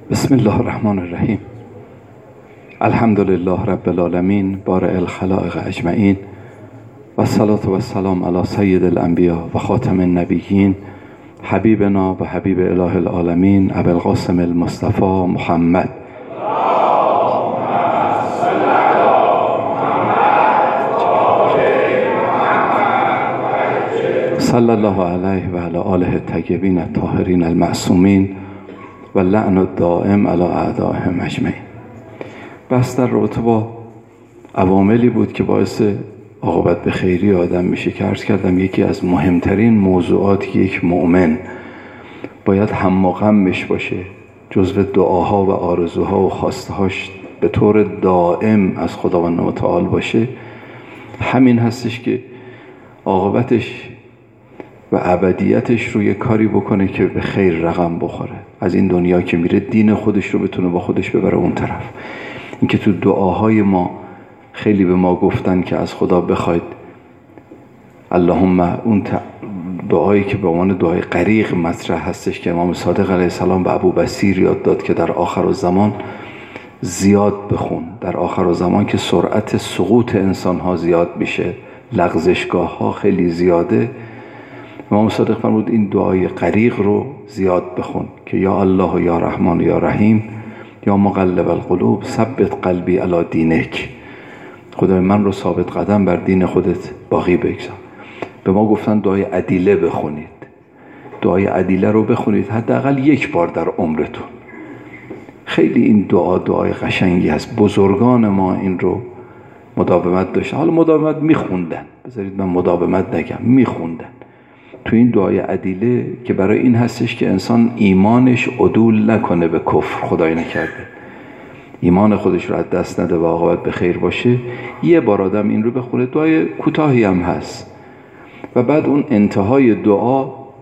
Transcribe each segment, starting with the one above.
بسم الله الرحمن الرحیم. الحمد لله رب العالمین بارئ الخلائق اجمعین و الصلاة و السلام علی سید الانبیاء و خاتم النبیین حبیبنا و حبیب اله العالمین ابی القاسم المصطفى محمد. صلی الله علیه و علی آله الطیبین الطاهرین المعصومین و لعن الدائم علی اعدائهم اجمعین. بس در رابطه با عواملی بود که باعث عاقبت به خیری آدم میشه که عرض کردم یکی از مهمترین موضوعات یک مؤمن باید هم و غمش باشه، جزو دعاها و آرزوها و خواستهاش به طور دائم از خداوند متعال باشه، همین هستش که عاقبتش و ابدیتش رو یه کاری بکنه که به خیر رقم بخوره. از این دنیا که میره دین خودش رو بتونه با خودش ببره اون طرف. این که تو دعاهای ما خیلی به ما گفتن که از خدا بخواید اللهم، اون دعایی که به عنوان دعای غریق مطرح هستش که امام صادق علیه السلام به ابو بصیر یاد داد که در آخرالزمان زیاد بخون. در آخرالزمان که سرعت سقوط انسان ها زیاد میشه، لغزشگاه ها خیلی زیاده، امام صادق فرمود این دعای غریق رو زیاد بخون که یا الله و یا رحمان و یا رحیم یا مقلب القلوب ثبت قلبی علی دینک. خدای من رو ثابت قدم بر دین خودت باقی بگذار. به ما گفتن دعای عدیله بخونید. دعای عدیله رو بخونید حداقل یک بار در عمرتون. خیلی این دعای قشنگی هست. بزرگان ما این رو مداومت داشتن. حالا مداومت میخوندن، بذارید من مداومت نگم، میخوندن تو این دعای عدیله که برای این هستش که انسان ایمانش عدول نکنه به کفر، خدای نکرده ایمان خودش رو از دست نده و عاقبت به خیر باشه. یه بار آدم این رو بخونه، دعای کوتاهی هم هست و بعد اون انتهای دعا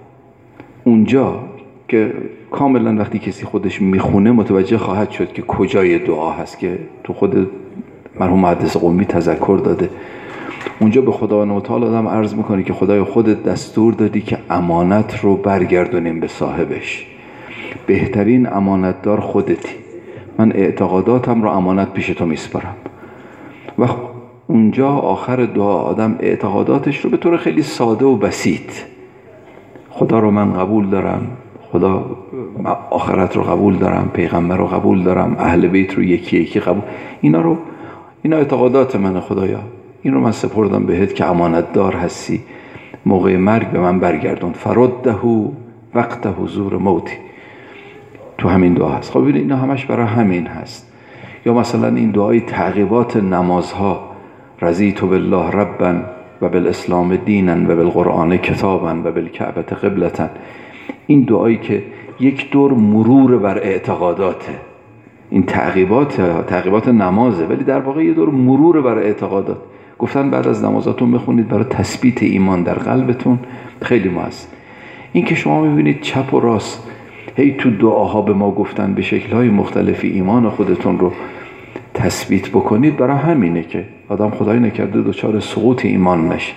اونجا که کاملا وقتی کسی خودش میخونه متوجه خواهد شد که کجای دعا هست که تو خود مرحوم محدث قمی تذکر داده. اونجا به خداوند متعال آدم عرض میکنه که خدای خودت دستور دادی که امانت رو برگردونیم به صاحبش. بهترین امانتدار خودتی. من اعتقاداتم رو امانت پیش تو میسپارم. و اونجا آخر دعا آدم اعتقاداتش رو به طور خیلی ساده و بسیط، خدا رو من قبول دارم، خدا آخرت رو قبول دارم، پیغمبر رو قبول دارم، اهل بیت رو یکی یکی قبول، اینا اعتقادات من خدایا، این رو من سپردم بهت که امانت دار هستی، موقع مرگ به من برگردون، فرده وقت حضور موتی. تو همین دعا هست. خب ببینید اینا همش برای همین هست. یا مثلا این دعای تعقیبات نمازها، رضیت بالله ربا و بالاسلام دینا و بالقرآن کتابا و بالکعبه قبلة. این دعایی که یک دور مرور بر اعتقاداته. این تعقیبات نمازه ولی در واقع یه دور مرور بر اعتقادات. گفتن بعد از نمازاتون بخونید برای تثبیت ایمان در قلبتون. خیلی مهمه. این که شما میبینید چپ و راست هی تو دعاها به ما گفتن به شکل‌های مختلفی ایمان خودتون رو تثبیت بکنید، برای همینه که آدم خدای نکرده دچار سقوط ایمان نشه.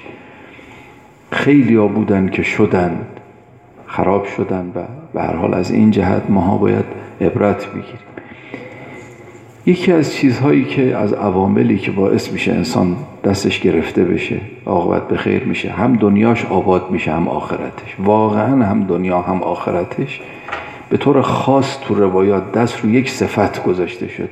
خیلی ها بودن که شدن خراب شدن و به هر حال از این جهت ماها باید عبرت بگیریم. یکی از چیزهایی که از عواملی که باعث میشه انسان دستش گرفته بشه، عاقبت به خیر میشه، هم دنیاش آباد میشه هم آخرتش، واقعا هم دنیا هم آخرتش، به طور خاص تو روایات دست رو یک صفت گذاشته شده: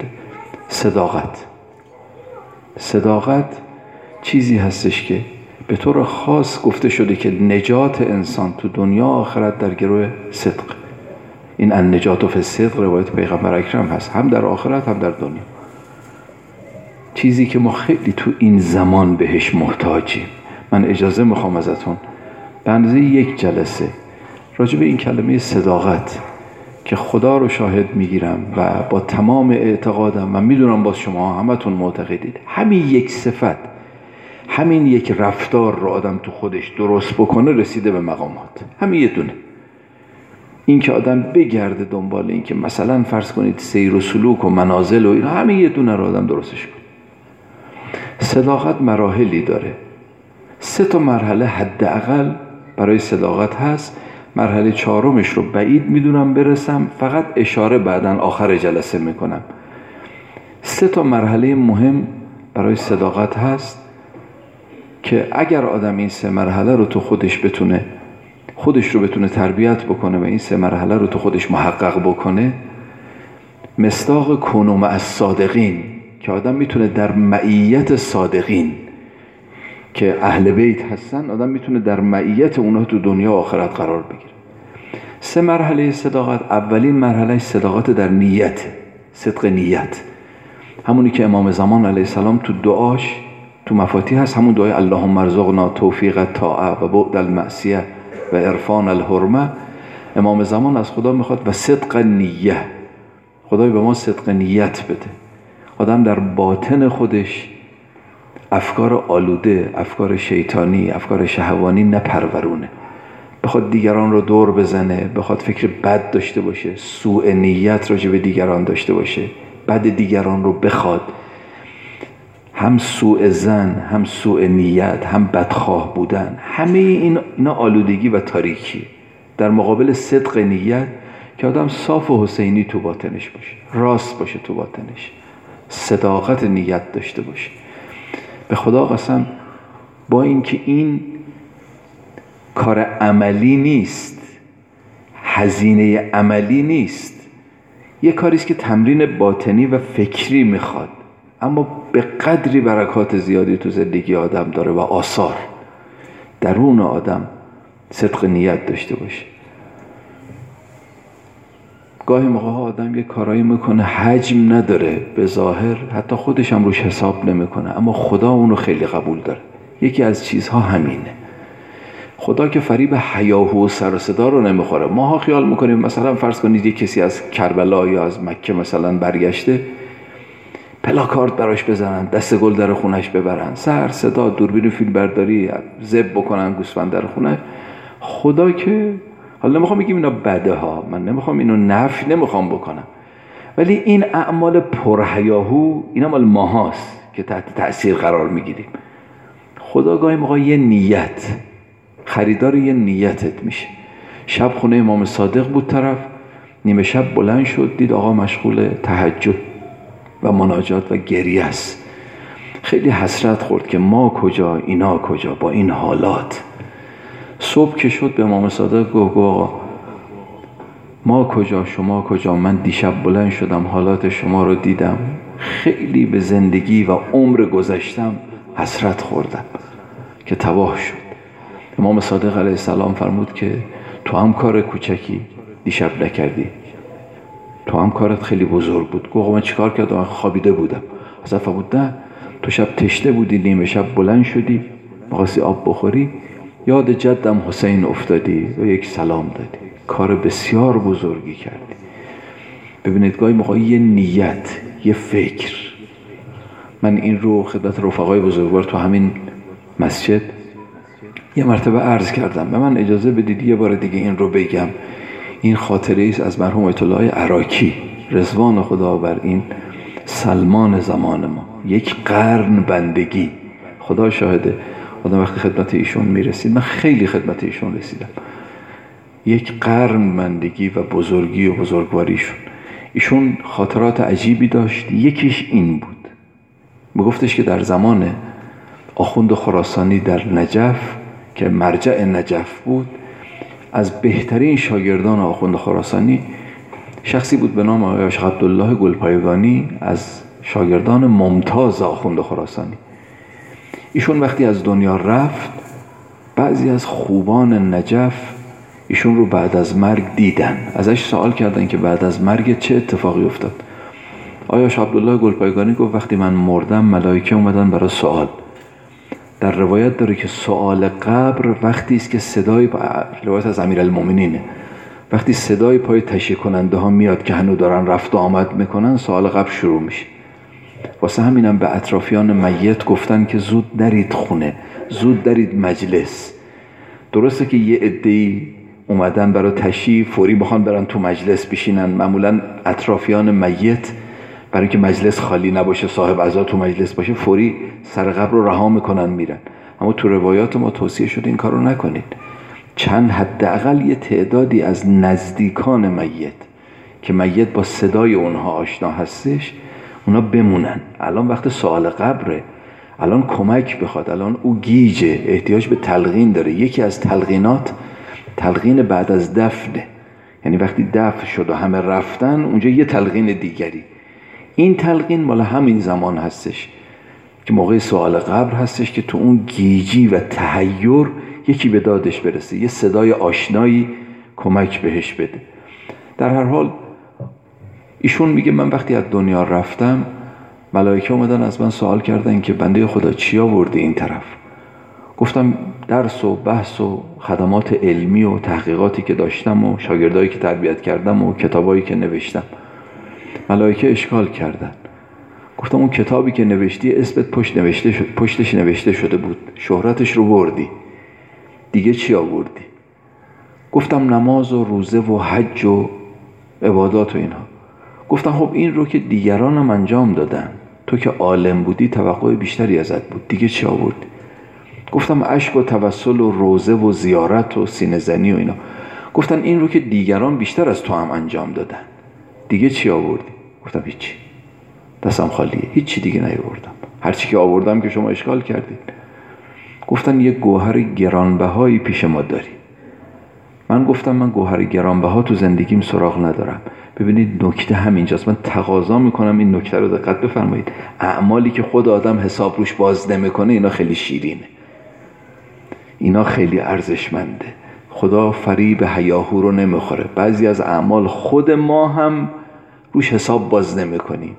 صداقت چیزی هستش که به طور خاص گفته شده که نجات انسان تو دنیا آخرت در گروه صدق. این النجات فی الصدق روایت پیغمبر اکرم هست، هم در آخرت هم در دنیا. چیزی که ما خیلی تو این زمان بهش محتاجیم. من اجازه میخوام ازتون به اندازه یک جلسه راجع به این کلمه صداقت که خدا رو شاهد میگیرم و با تمام اعتقادم و میدونم باز شما همتون معتقدید، همین یک صفت، همین یک رفتار رو آدم تو خودش درست بکنه رسیده به مقامات. همین یه دونه. این که آدم بگرده دنبال این که مثلا فرض کنید سیر و سلوک و منازل و اینا، همین یه دونه رو آدم درستش کنه. صداقت مراحلی داره. 3 مرحله حداقل برای صداقت هست مرحله 4 رو بعید میدونم برسم، فقط اشاره بعداً آخر جلسه میکنم. 3 مرحله مهم برای صداقت هست که اگر آدم این 3 مرحله رو تو خودش رو بتونه تربیت بکنه و این 3 مرحله رو تو خودش محقق بکنه، مصداق کونوا مع الصادقین، که آدم میتونه در معیت صادقین که اهل بیت هستن، آدم میتونه در معیت اونها تو دنیا و آخرت قرار بگیره. 3 مرحله صداقت. اولین مرحله صداقت در نیت، صدق نیت، همونی که امام زمان علیه السلام تو دعاش تو مفاتیح هست، همون دعای اللهم ارزقنا توفیق الطاعه و بعد المعصیه و عرفان الحرمه. امام زمان از خدا میخواد و صدق نیه، خدای به ما صدق نیت بده. آدم در باطن خودش افکار آلوده، افکار شیطانی، افکار شهوانی نپرورونه، بخواد دیگران رو دور بزنه، بخواد فکر بد داشته باشه، سوء نیت راجع به دیگران داشته باشه، بد دیگران رو بخواد، هم سوء ظن، هم سوء نیت، هم بدخواه بودن، همه اینا آلودگی و تاریکی. در مقابل صدق نیت که آدم صاف و حسینی تو باطنش باشه، راست باشه تو باطنش، صداقت نیت داشته باشه. به خدا قسم، با اینکه این کار عملی نیست، هزینه عملی نیست، یه کاریست که تمرین باطنی و فکری میخواد، اما به قدری برکات زیادی تو زندگی آدم داره و آثار. درون آدم صدق نیت داشته باشه. گاهی موقع آدم یه کارایی میکنه حجم نداره به ظاهر، حتی خودش هم روش حساب نمیکنه، اما خدا اونو خیلی قبول داره. یکی از چیزها همینه. خدا که فریب هیاهو و سر و صدا رو نمیخوره. ماها خیال میکنیم مثلا فرض کنید یک کسی از کربلا یا از مکه مثلا برگشته، پلاکارد براش بزنن، دست گل در خونش ببرن، سر صدا، دوربین فیلم برداری، زب بکنن گوسفند در خونه. خدا که حالا نمیخوام بگیم اینا بده ها، من نمیخوام اینو نفی نمیخوام بکنم، ولی این اعمال پرهیاهو اینا مال ماهاست که تحت تأثیر قرار میگیریم. خدا گاهی موقع یه نیت، خریدار یه نیتت میشه. شب خونه امام صادق بود طرف، نیمه شب بلند شد، دید آقا مشغول تهجد و مناجات و گریه است. خیلی حسرت خورد که ما کجا، اینا کجا با این حالات. صبح که شد به امام صادق گفت آقا ما کجا، شما کجا؟ من دیشب بلند شدم، حالات شما رو دیدم، خیلی به زندگی و عمر گذشتم حسرت خوردم که تباه شد. امام صادق علیه السلام فرمود که تو هم کار کوچکی دیشب نکردی، تو هم کارت خیلی بزرگ بود. گفت من چیکار کردم؟ خوابیده بودم. حضرت فرمود نه، تو شب تشنه بودی، نیمه شب بلند شدی، می‌خواستی آب بخوری، یاد جدم حسین افتادی و یک سلام دادی، کار بسیار بزرگی کردی. ببینید گاهی موقع یه نیت، یه فکر. من این رو خدمت رفقای بزرگوار تو همین مسجد یه مرتبه عرض کردم، به من اجازه بدید یه بار دیگه این رو بگم. این خاطره ایست از مرحوم آیت الله عراقی، رضوان خدا بر این سلمان زمان ما. یک قرن بندگی، خدا شاهده آدم وقتی خدمت ایشون میرسید، من خیلی خدمت ایشون رسیدم، یک قرن بندگی و بزرگی و بزرگواریشون. ایشون خاطرات عجیبی داشت. یکیش این بود، میگفتش که در زمان آخوند خراسانی در نجف که مرجع نجف بود، از بهترین شاگردان آخوند خراسانی شخصی بود به نام آقای شیخ عبدالله گلپایگانی، از شاگردان ممتاز آخوند خراسانی. ایشون وقتی از دنیا رفت، بعضی از خوبان نجف ایشون رو بعد از مرگ دیدن، ازش سوال کردن که بعد از مرگ چه اتفاقی افتاد. آقای شیخ عبدالله گلپایگانی گفت وقتی من مردم ملائکه اومدن برای سوال. در روایت داره که سوال قبر وقتی است که صدای روایت از امیرالمومنینه، وقتی صدای پای تشییع کننده ها میاد که هنوز دارن رفت و آمد میکنن، سوال قبر شروع میشه. واسه همینم به اطرافیان میت گفتن که زود نرید خونه، زود نرید مجلس. درسته که یه عده‌ای اومدن برای تشییع، فوری بخوان برن تو مجلس بشینن. معمولا اطرافیان میت برای که مجلس خالی نباشه، صاحب عزا تو مجلس باشه، فوری سر قبر رو رها میکنن میرن. اما تو روایات ما توصیه شده این کارو نکنید. چند حداقل یه تعدادی از نزدیکان میت که میت با صدای اونها آشنا هستش، اونا بمونن. الان وقت سوال قبره، الان کمک بخواد، الان او گیجه، احتیاج به تلقین داره. یکی از تلقینات تلقین بعد از دفنه، یعنی وقتی دفن شد و همه رفتن اونجا یه تلقین دیگری. این تلقین مال همین زمان هستش که موقع سوال قبر هستش که تو اون گیجی و تحیر یکی به دادش برسه، یه صدای آشنایی کمک بهش بده. در هر حال ایشون میگه من وقتی از دنیا رفتم ملائکه اومدن از من سوال کردن که بنده خدا چی آوردی این طرف؟ گفتم درس و بحث و خدمات علمی و تحقیقاتی که داشتم و شاگردایی که تربیت کردم و کتابایی که نوشتم. ملائکه اشکال کردن. گفتم اون کتابی که نوشتی اسمت پشتش نوشته شده بود، شهرتش رو بردی، دیگه چی آوردی؟ گفتم نماز و روزه و حج و عبادات و اینها. گفتم خب این رو که دیگرانم انجام دادن، تو که عالم بودی توقع بیشتری ازت بود، دیگه چی آوردی؟ گفتم عشق و توسل و روزه و زیارت و سینه زنی و اینا. گفتن این رو که دیگران بیشتر از تو هم انجام دادن، دیگه چی آوردی؟ گفتم هیچی، دستم خالیه، هیچی دیگه نیاوردم، هرچی که آوردم که شما اشکال کردید. گفتن یه گوهر گرانبهایی پیش ما داری. من گفتم من گوهر گرانبها تو زندگیم سراغ ندارم. ببینید نکته همینجاست، من تقاضا میکنم این نکته رو دقت بفرمایید. اعمالی که خود آدم حساب روش باز نمیکنه اینا خیلی شیرینه، اینا خیلی ارزشمنده. خدا فریب هیاهو رو نمیخوره. بعضی از اعمال خود ما هم روش حساب باز نمیکنیم.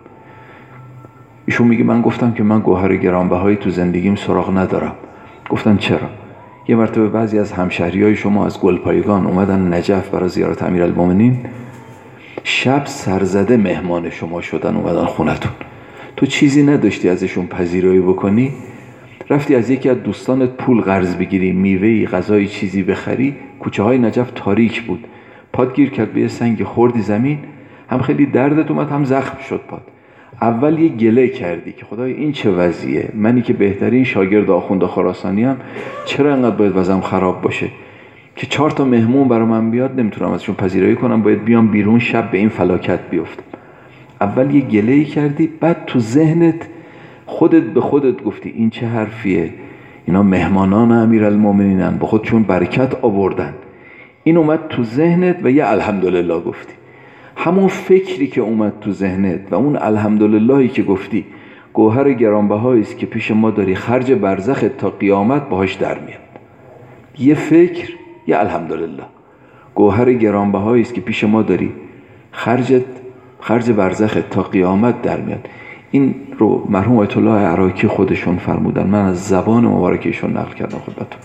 ایشون میگه من گفتم که من گوهر گرانبهایی تو زندگیم سراغ ندارم. گفتن چرا؟ یه مرتبه بعضی از همشهریای شما از گلپایگان اومدن نجف برای زیارت امیرالمومنین، شب سرزده مهمان شما شدن، اومدن خونتون، تو چیزی نداشتی ازشون پذیرایی بکنی، رفتی از یکی از دوستانت پول قرض بگیری، میوه‌ای، غذایی، چیزی بخری، کوچه های نجف تاریک بود، پات گیر کرد به یه سنگ، خوردی زمین، هم خیلی دردت اومد هم زخم شد پات. اول یه گله کردی که خدای این چه وضعیه، منی که بهترین شاگرد آخوند خراسانی ام چرا انقدر باید وضعم خراب باشه که 4 تا مهمون برای من بیاد نمیتونم ازشون پذیرایی کنم، باید بیام بیرون شب به این فلاکت بیفتم. اول یه گله‌ای کردی، بعد تو ذهنت خودت به خودت گفتی این چه حرفیه، اینا مهمانان امیرالمومنینن، با خودشون برکت آوردن. این اومد تو ذهنت و یه الحمدلله گفتی. همون فکری که اومد تو ذهنت و اون الحمدللهی که گفتی گوهر گرانبهایی است که پیش ما داری، خرج برزخ تا قیامت باهاش در میاد. یه فکر، یه الحمدلله، گوهر گرانبهایی است که پیش ما داری، خرج برزخ تا قیامت در میاد. این رو مرحوم آیت الله عراقی خودشون فرمودن، من از زبان مبارکشون نقل کردم خدمتتون.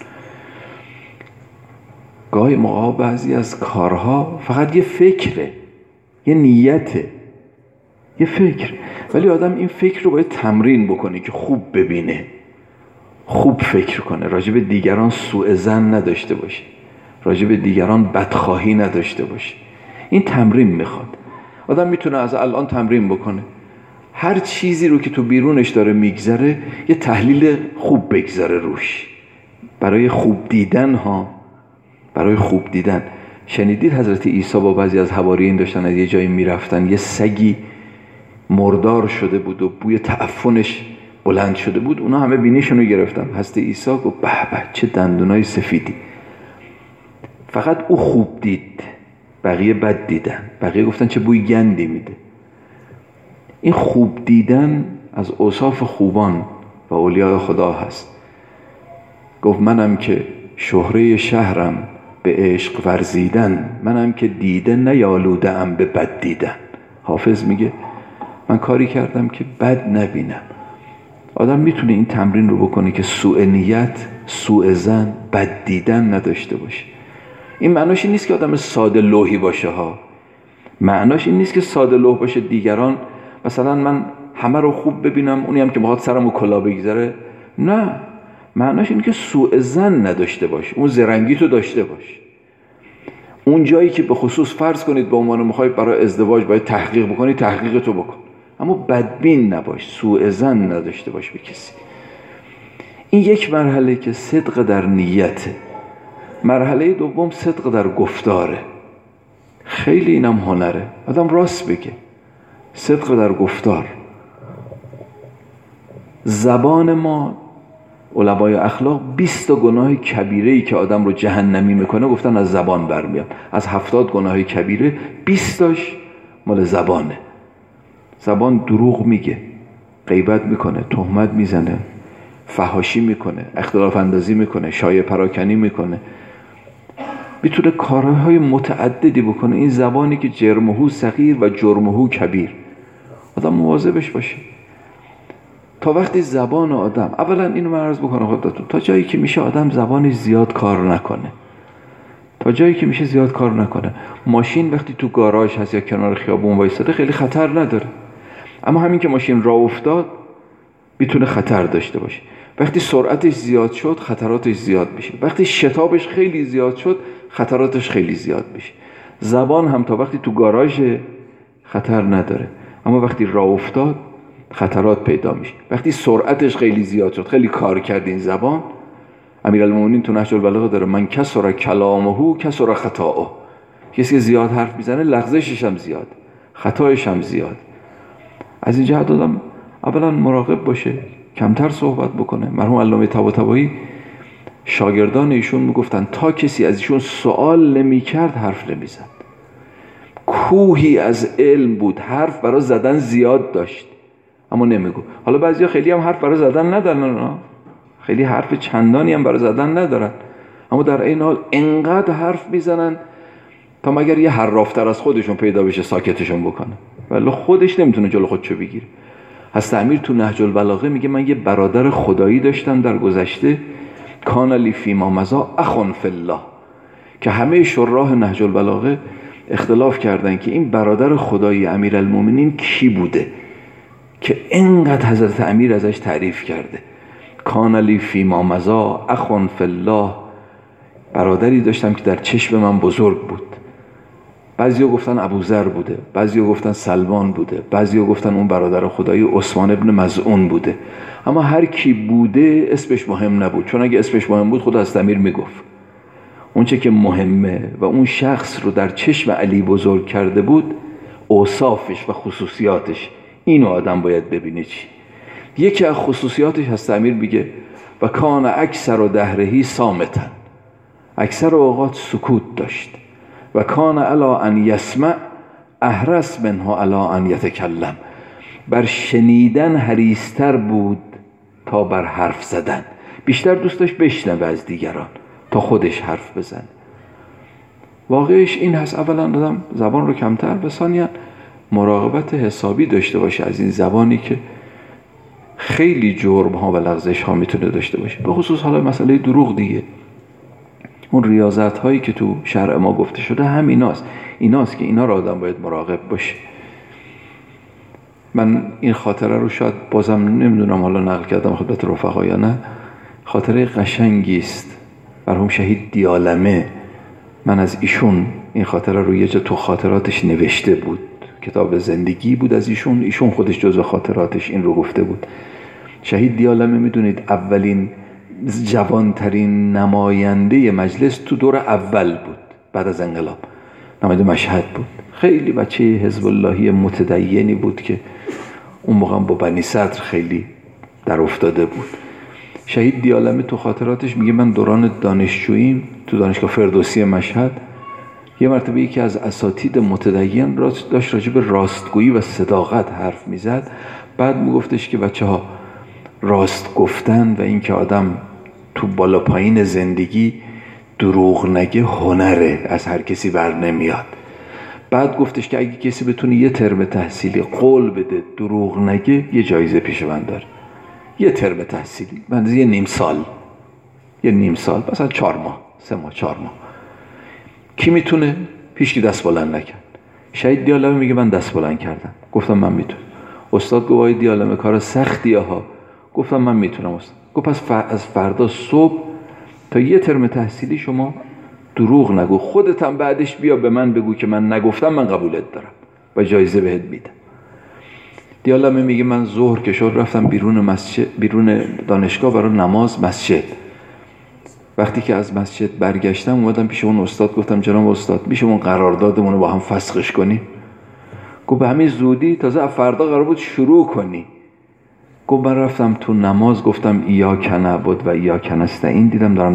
گاهی موقع بعضی از کارها فقط یه فکره، یه نیته، یه فکر، ولی آدم این فکر رو باید تمرین بکنه که خوب ببینه، خوب فکر کنه، راجع به دیگران سوء ظن نداشته باشه، راجع به دیگران بدخواهی نداشته باشه. این تمرین میخواد. آدم میتونه از الان تمرین بکنه، هر چیزی رو که تو بیرونش داره میگذره یه تحلیل خوب بگذاره روش، برای خوب دیدن ها، برای خوب دیدن. شنیدید حضرت عیسی با بعضی از حواریین داشتن از یه جایی میرفتن، یه سگی مردار شده بود و بوی تعفنش بلند شده بود، اونا همه بینیشونو گرفتن. حضرت عیسی گفت به به چه دندونای سفیدی. فقط او خوب دید، بقیه بد دیدن. بقیه گفتن چه بوی گندی میده. این خوب دیدن از اوصاف خوبان و اولیاء خدا هست. گفت منم که شهره شهرم به عشق ورزیدن، منم که دیده نیالوده ام به بد دیدن. حافظ میگه من کاری کردم که بد نبینم. آدم میتونه این تمرین رو بکنه که سوء نیت، سوء ظن، بد دیدن نداشته باشه. این معناش این نیست که آدم ساده لوحی باشه ها. معناش این نیست که ساده لوح باشه، دیگران مثلا من همه رو خوب ببینم، اونی هم که میخواد سرمو کلا بگذاره. نه، معناش این که سوء ظن نداشته باش، اون زرنگی تو داشته باش. اون جایی که به خصوص فرض کنید به عنوان میخوای برای ازدواج باید تحقیق بکنی، تحقیق تو بکن، اما بدبین نباش، سوء ظن نداشته باش به کسی. این یک مرحله که صدق در نیته. مرحله دوم صدق در گفتاره. خیلی اینم هنره، آدم راست بگه. صدق در گفتار. زبان ما، علمای اخلاق 20 تا گناه کبیره‌ای که آدم رو جهنمی میکنه گفتن از زبان برمیاد. از 70 گناه کبیره 20 تاش مال زبانه. زبان دروغ میگه، غیبت میکنه، تهمت میزنه، فحاشی میکنه، اختلاف اندازی میکنه، شایعه پراکنی میکنه، میتونه کارهای متعددی بکنه. این زبانی که جرمهو صغیر و جرمهو کبیر، آدم مواظبش باشه. تا وقتی زبان آدم، اولا اینو من عرض بکنم خدمتتون، تا جایی که میشه آدم زبانش زیاد کار نکنه. تا جایی که میشه زیاد کار نکنه. ماشین وقتی تو گاراژ هست یا کنار خیابون وایساده خیلی خطر نداره، اما همین که ماشین راه افتاد میتونه خطر داشته باشه. وقتی سرعتش زیاد شد خطراتش زیاد میشه. وقتی شتابش خیلی زیاد شد خطراتش خیلی زیاد میشه. زبان هم تا وقتی تو گاراژ خطر نداره، اما وقتی راه افتاد خطرات پیدا میشه. وقتی سرعتش خیلی زیاد شد، خیلی کار کرد این زبان. امیرالمومنین تو نهج البلاغه داره من کسر کلامه کسر خطاؤه. کسی که زیاد حرف میزنه لغزشش هم زیاد، خطایش هم زیاد. از این جهت آدم اولا مراقب باشه، کمتر صحبت بکنه. مرحوم علامه طباطبایی شاگردان ایشون میگفتن تا کسی از ایشون سوال نمیکرد حرف نمیزد. کوهی از علم بود، حرف برای زدن زیاد داشت اما نمیگو. حالا بعضیا خیلی هم حرف برای زدن ندارن، خیلی حرف چندانی هم برای زدن ندارن، اما در این حال انقدر حرف میزنن تا مگر یه حرافتر از خودشون پیدا بشه ساکتشون بکنه، ولی خودش نمیتونه جلو خودشو بگیره. حضرت امیر تو نهج البلاغه میگه من یه برادر خدایی داشتم در گذشته، کان لی فیما مضی اخ فی الله، که همه شراح نهج البلاغه اختلاف کردن که این برادر خدایی امیرالمومنین کی بوده که اینقدر حضرت امیر ازش تعریف کرده. کان لی فیما مضی اخ فی الله، برادری داشتم که در چشم من بزرگ بود. بعضیا گفتن ابوذر بوده، بعضیا گفتن سلمان بوده، بعضیا گفتن اون برادر خدایی عثمان ابن مظعون بوده، اما هر کی بوده اسمش مهم نبود، چون اگه اسمش مهم بود خود حضرت امیر میگفت. اون چه که مهمه و اون شخص رو در چشم علی بزرگ کرده بود اوصافش و خصوصیاتش، اینو آدم باید ببینه. چی یکی از خصوصیاتش حضرت امیر میگه و کان اکثر دهرهی صامتا، اکثر اوقات سکوت داشت. و کان علی ان یسمع احرص منه علی ان یتکلم، بر شنیدن حریص‌تر بود تا بر حرف زدن. بیشتر دوست داشت بشنوه از دیگران تا خودش حرف بزنه. واقعش این هست، اولا آدم زبان رو کمتر، و ثانیاً مراقبت حسابی داشته باشه از این زبانی که خیلی جرم ها و لغزش ها میتونه داشته باشه. به خصوص حالا مسئله دروغ دیگه، اون ریاضت هایی که تو شرع ما گفته شده هم ایناست که اینا رو آدم باید مراقب باشه. من این خاطره رو شاید بازم نمیدونم حالا نقل کردم خدمت رفقا یا نه، خاطره قشنگی است. مرحوم شهید دیالمه، من از ایشون این خاطره رو یه جا تو خاطراتش نوشته بود، کتاب زندگی بود از ایشون خودش جزو خاطراتش این رو گفته بود. شهید دیالمه میدونید اولین جوانترین نماینده مجلس تو دور اول بود بعد از انقلاب، نماینده مشهد بود. خیلی بچه حزب اللهی متدینی بود که اون موقع با بنی صدر خیلی در افتاده بود. شهید دیالمه تو خاطراتش میگه من دوران دانشجوییم تو دانشگاه فردوسی مشهد یه مرتبه یکی از اساتید متدین داشت راجع به راستگویی و صداقت حرف میزد. بعد میگفتش که بچه‌ها راست گفتن و این که آدم تو بالا پایین زندگی دروغ نگه هنره، از هر کسی بر نمیاد. بعد گفتش که اگه کسی بتونه یه ترم تحصیلی قول بده دروغ نگه یه جایزه پیشوند داره. یه ترم تحصیلی بنده یه نیم سال مثلا 4 ماه 3 ماه 4 ماه کی میتونه؟ هیچ کی دست بلند نکرد. شهید دیالمه میگه من دست بلند کردم، گفتم من میتونم. استاد گفت آقای دیالمه کار سختیه ها، گفتم من میتونم استاد. گفت پس از فردا صبح تا یه ترم تحصیلی شما دروغ نگو، خودت هم بعدش بیا به من بگو که من نگفتم، من قبولت دارم و جایزه بهت میدم. دیالمه میگه من ظهر که شد رفتم بیرون دانشگاه برای نماز مسجد. وقتی که از مسجد برگشتم اومدم پیش اون استاد، گفتم جناب استاد میشه اون قراردادمون رو با هم فسخش کنیم؟ گفت به همین زودی؟ تازه فردا قرار بود شروع کنی. گفت من رفتم تو نماز گفتم ایاک نعبد و ایاک نستعین، دیدم دارم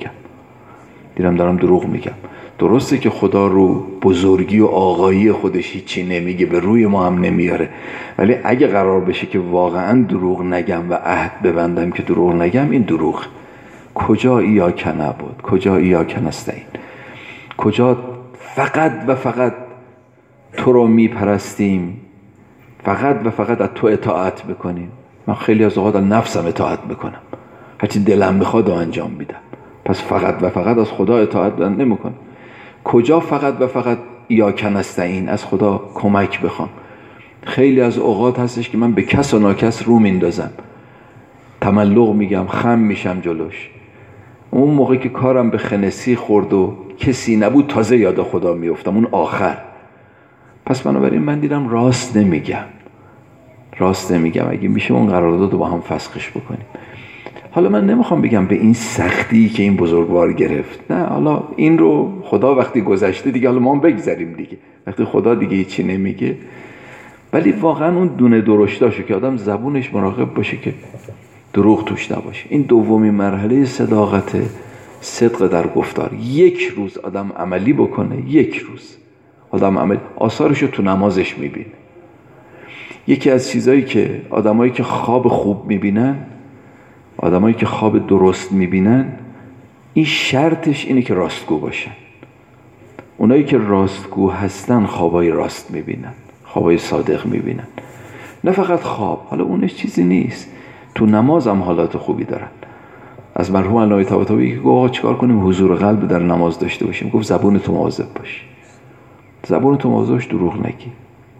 دروغ میگم. درسته که خدا رو بزرگی و آقایی خودش هیچی نمیگه، به روی ما هم نمیاره، ولی اگه قرار بشه که واقعا دروغ نگم و عهد ببندم که دروغ نگم، این دروغ. کجا ایاک نعبد، کجا ایاک نستعین، کجا فقط و فقط تو رو میپرستیم، فقط و فقط از تو اطاعت بکنیم. من خیلی از اوقات از نفسم اطاعت میکنم، هرچی دلم میخواد و انجام میدم، پس فقط و فقط از خدا اطاعت نمیکنم. کجا فقط و فقط ایاک نستعین، از خدا کمک بخوام؟ خیلی از اوقات هستش که من به کس و ناکس رو میندازم، تملق میگم، خم میشم جلوش. اون موقع که کارم به خنسی خورد و کسی نبود تازه یاد خدا میافتم، اون آخر. پس بنابراین من دیدم راست نمیگم. اگه میشه اون قرارداد رو با هم فسخش بکنیم. حالا من نمیخوام بگم به این سختی که این بزرگوار گرفت، نه، حالا این رو خدا وقتی گذشته دیگه، حالا ما هم بگذاریم دیگه، وقتی خدا دیگه هیچی نمیگه. ولی واقعا اون دونه درشتاشو که آدم زبونش مراقب باشه که دروغ توش نباشه. این دومین مرحله صداقت، صدق در گفتار. یک روز آدم عملی بکنه، یک روز آدم عملی، آثارشو تو نمازش میبینه. یکی از چیزایی که آدمایی که خواب خوب میبینن، آدمایی که خواب درست میبینن، این شرطش اینه که راستگو باشن. اونایی که راستگو هستن خوابای راست میبینن، خوابای صادق میبینن. نه فقط خواب، حالا اونش چیزی نیست، تو نماز هم حالات خوبی دارن. از مرحوم علامه طباطبایی که گفت آقا چیکار کنیم حضور قلب در نماز داشته باشیم؟ گفت زبون تو مواظب باش، زبون تو مواظب باش، دروغ نگی.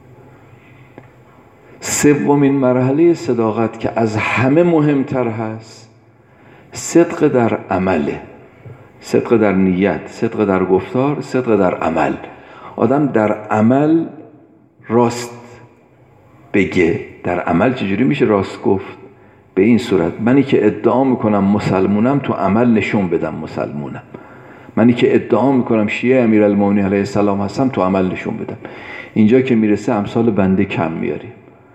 سومین مرحله صداقت که از همه مهمتر هست، صدق در عمله، صدق در نیت، صدق در گفتار، صدق در عمل. آدم در عمل راست بگه. در عمل چجوری میشه راست گفت؟ به این صورت: منی که ادعا میکنم مسلمونم، تو عمل نشون بدم مسلمونم. منی که ادعا میکنم شیعه امیرالمومنین علیه السلام هستم، تو عمل نشون بدم. اینجا که میرسه امثال بنده کم میاریم،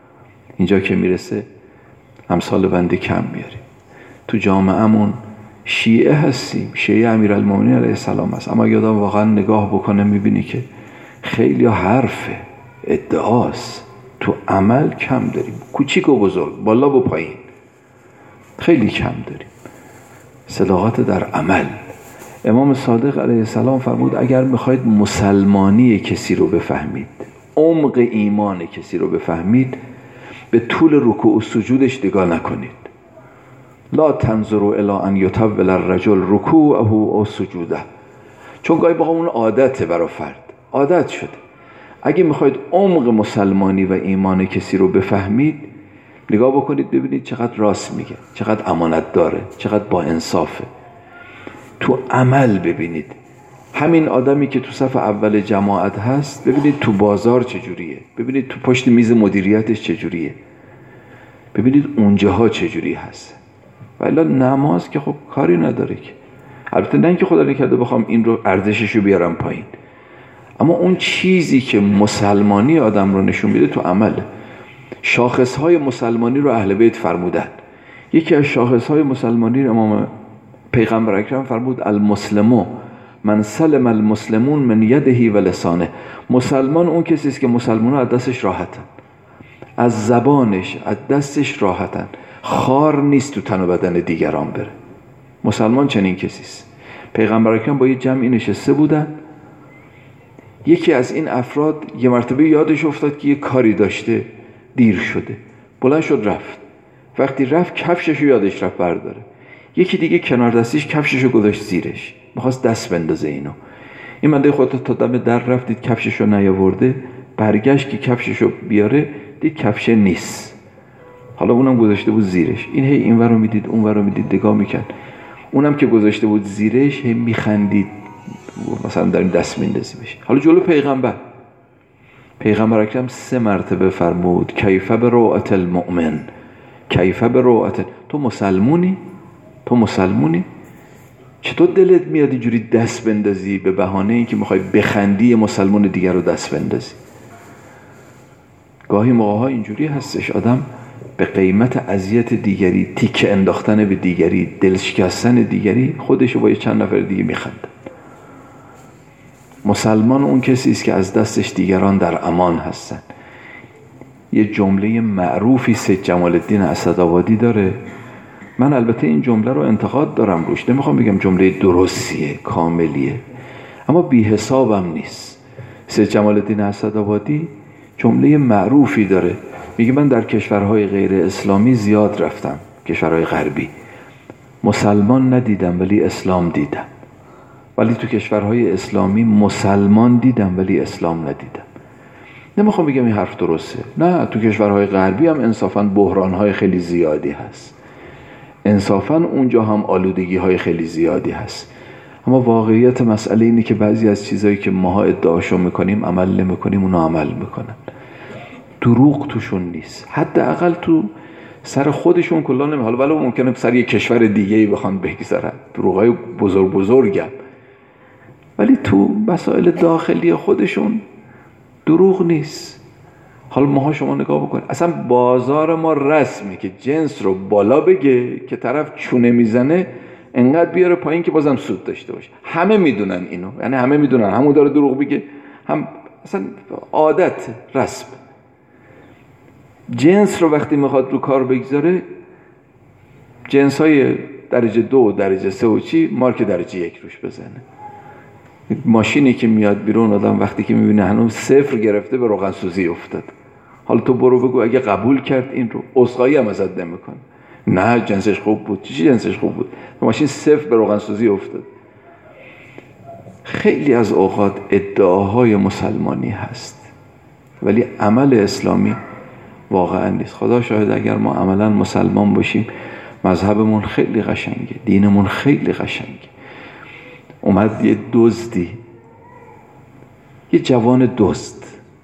تو جامعهمون شیعه هستیم، شیعه امیرالمومنین علیه السلام هست، اما اگه آدم واقعا نگاه بکنه میبینی که خیلی حرفه، ادعاست، تو عمل کم داریم. کوچیک و بزرگ، بالا و پایین، خیلی کم داریم. صداقت در عمل. امام صادق علیه السلام فرمود اگر میخواید مسلمانی کسی رو بفهمید، عمق ایمان کسی رو بفهمید، به طول رکوع و سجودش نگاه نکنید. لا تنظروا الی ان یطول الرجل رکوعه او سجوده. چون گاهی با اون عادته، برای فرد عادت شده. اگه میخواید عمق مسلمانی و ایمان کسی رو بفهمید، نگاه بکنید ببینید چقدر راست میگه، چقدر امانت داره، چقدر با انصافه. تو عمل ببینید. همین آدمی که تو صف اول جماعت هست، ببینید تو بازار چجوریه، ببینید تو پشت میز مدیریتش چجوریه، ببینید اونجاها چجوری هست. ولی نماز که خب کاری نداره که. البته نه اینکه خدا نکرده بخوام این رو ارزششو بیارم پایین، اما اون چیزی که مسلمانی آدم رو نشون میده تو عمله. شاخصهای مسلمانی رو اهل بیت فرمودن. یکی از شاخصهای مسلمانی امام پیغمبر اکرم فرمود المسلمو من سلم المسلمون من یده و لسانه. مسلمان اون کسی است که مسلمان‌ها از دستش راحتن، از زبانش، از دستش راحتن، خار نیست تو تن و بدن دیگران بره. مسلمان چنین کسی است. پیغمبر اکرم با یه جمعی نشسته بودن، یکی از این افراد یه مرتبه یادش افتاد که یه کاری داشته، دیر شده، بلند شد رفت. وقتی رفت کفششو یادش رفت برداره. یکی دیگه کنار دستیش کفششو گذاشت زیرش، میخواست دست بندازه اینو. این بنده خدا تا دم در رفت، دید کفششو نیاورده، برگشت که کفششو بیاره، دید کفش نیست. حالا اونم گذاشته بود زیرش. این هی این ورو میدید اون ورو میدید، نگاه میکرد. اونم که گذاشته بود زیرش هی میخندید، مثلا داریم دست میندازی بشه. حالا جلو پیغمبر اکرم 3 مرتبه فرمود کیف بروعت المؤمن، کیف بروعت. تو مسلمونی؟ چطور دلت میاد اینجوری دست بندازی به بهانه اینکه میخوای بخندی مسلمان دیگر رو دست بندازی؟ گاهی موقع‌ها اینجوری هستش، آدم به قیمت اذیت دیگری، تیکه انداختن به دیگری، دل شکستن دیگری، خودشو با چند نفر دیگه میخنده. مسلمان اون کسی است که از دستش دیگران در امان هستن. یه جمله معروفی سید جمال الدین اسدآبادی داره، من البته این جمله رو انتقاد دارم روش، نمیخوام بگم جمله درستیه کاملیه، اما بی حسابم نیست. سید جمال الدین اسدآبادی جمله معروفی داره، میگه من در کشورهای غیر اسلامی زیاد رفتم، کشورهای غربی، مسلمان ندیدم ولی اسلام دیدم، ولی تو کشورهای اسلامی مسلمان دیدم ولی اسلام ندیدم. نمیخوام بگم این حرف درسته، نه، تو کشورهای غربی هم انصافاً بحرانهای خیلی زیادی هست، انصافاً اونجا هم آلودگی‌های خیلی زیادی هست، اما واقعیت مسئله اینه که بعضی از چیزایی که ماها ادعاشو میکنیم عمل نمیکنیم، اونا عمل میکنن. دروغ توشون نیست، حداقل تو سر خودشون کلا نمی، حالا ولی ممکنه سر یک کشور دیگه‌ای بخوان بگذارن، دروغای بزرگم، ولی تو مسائل داخلی خودشون دروغ نیست. حالا ماها شما نگاه بکن، اصلا بازار ما رسمی که جنس رو بالا بگه که طرف چونه میزنه انقدر بیاره پایین که بازم سود داشته باشه. همه میدونن اینو، یعنی همه میدونن همون داره دروغ بگه، هم اصلا عادت رسم. جنس رو وقتی میخواد رو کار بگذاره، جنس های درجه 2 درجه 3 و چی، مارک درجه 1 روش بزنه. ماشینی که میاد بیرون آدم وقتی که میبینه هنوز 0 گرفته به روغن سوزی افتاد، حالا تو برو بگو اگه قبول کرد این رو، عذرخواهی هم ازت نمیکنه، نه جنسش خوب بود. چی جنسش خوب بود؟ ماشین 0 به روغن سوزی افتاد. خیلی از اوقات ادعاهای مسلمانی هست ولی عمل اسلامی واقعا نیست. خدا شاهد اگر ما عملا مسلمان باشیم، مذهبمون خیلی قشنگه، دینمون خیلی قشنگه. اومد یه دزدی، یه جوان دزد،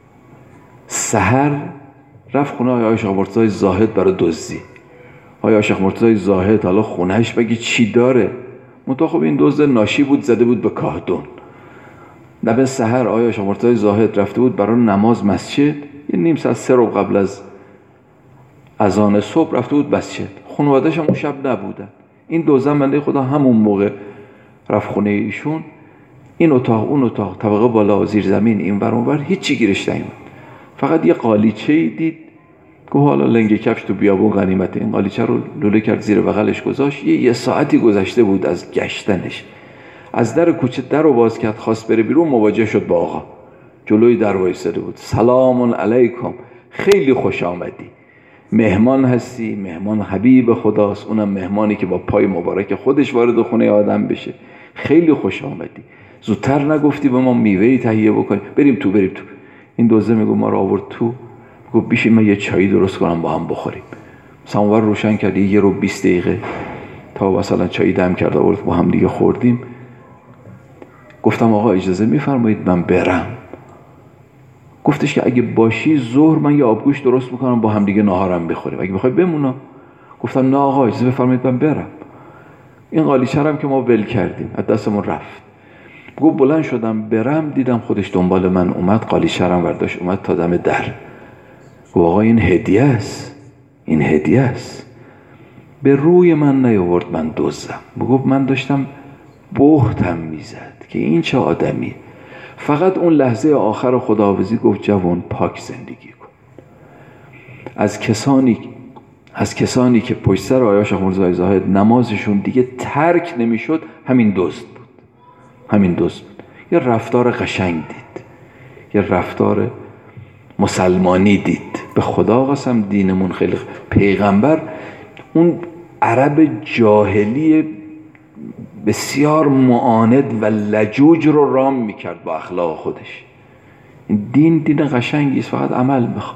سحر رفت خونه آقای شیخ مرتضی زاهد برای دزدی. آقای شیخ مرتضی زاهد حالا خونهش بگی چی داره، منتها خب این دزد ناشی بود، زده بود به کاهدون. دم سحر آقای شیخ مرتضی زاهد رفته بود برای نماز مسجد، یه نیم ساعت 3 رو قبل از اذان صبح رفته بود مسجد، خانواده‌اش هم اون شب نبودن. این دزدم بنده خدا همون موقع رفت خونه ایشون، این اتاق اون اتاق، طبقه بالا زیر زمین، این ور اون ور، هیچی گیرش نیومد. فقط یه قالیچه‌ای دید، گفت حالا لنگ کفش تو بیابون غنیمته. این قالیچه رو لوله کرد زیر بغلش گذاشت. یه ساعتی گذشته بود از گشتنش، از در کوچه در رو باز کرد، خواست بره بیرون، مواجه شد با آقا، جلوی در وایساده بود. سلام علیکم، خیلی خوش آمدی، مهمان هستی، مهمان حبیب خداست، اونم مهمانی که با پای مبارک خودش وارد خونه آدم بشه، خیلی خوش آمدی، زودتر نگفتی به ما میوهی تهیه بکنیم، بریم تو. این دوزه میگو ما رو آورد تو، گفت بیشین من یه چایی درست کنم با هم بخوریم. سماور روشن کرد، 1 رو 20 دقیقه تا مثلا چایی دم کرد آورد، با هم دیگه خوردیم. گفتم آقا اجازه میفرمایید من برم؟ گفتش که اگه باشی ظهر من یه آبگوش درست میکنم با هم دیگه ناهارم بخوریم، اگه بخوای بمونم. گفتم نه آقا اجازه بفرمایید من برم. این قالیچه هم که ما ول کردیم از دستمون رفت. گفت بلند شدم برم، دیدم خودش دنبال من اومد، قالیچه هم برداشت اومد تا دم در. گفت آقا این هدیه است، این هدیه است. به روی من نیاورد من دزدم. گفت من داشتم بهتم میزد که این چه آدمی. فقط اون لحظه آخر خداحافظی گفت جوان پاک زندگی کن. از کسانی که پشت سر آقای شیخ مرتضی زاهد نمازشون دیگه ترک نمیشد، همین دزد بود. یه رفتار قشنگ دید، یه رفتار مسلمانی دید. به خدا قسم دینمون خیلی، پیغمبر اون عرب جاهلی بسیار معاند و لجوج رو رام میکرد با اخلاق خودش. این دین قشنگی است، فقط عمل میخواد.